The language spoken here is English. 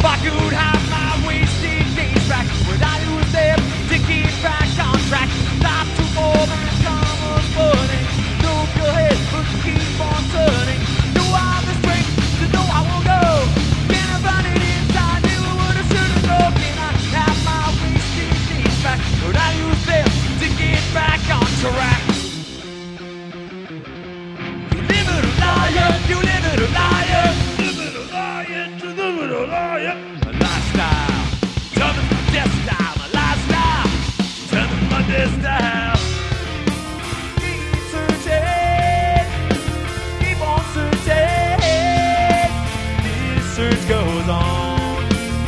If I could have my wasted days back, would I lose them to get back on track? Not to overcome what's burning. Move your head, but keep on turning. No, I have the strength to know I won't go. Can I find it inside? Never would have should have known. Can I have my wasted days back? Would I lose them to get back on track? You live it a liar, you live it a liar, live it a liar, to live it a liar. My lifestyle, tell me my death style, my lifestyle, tell me my death style.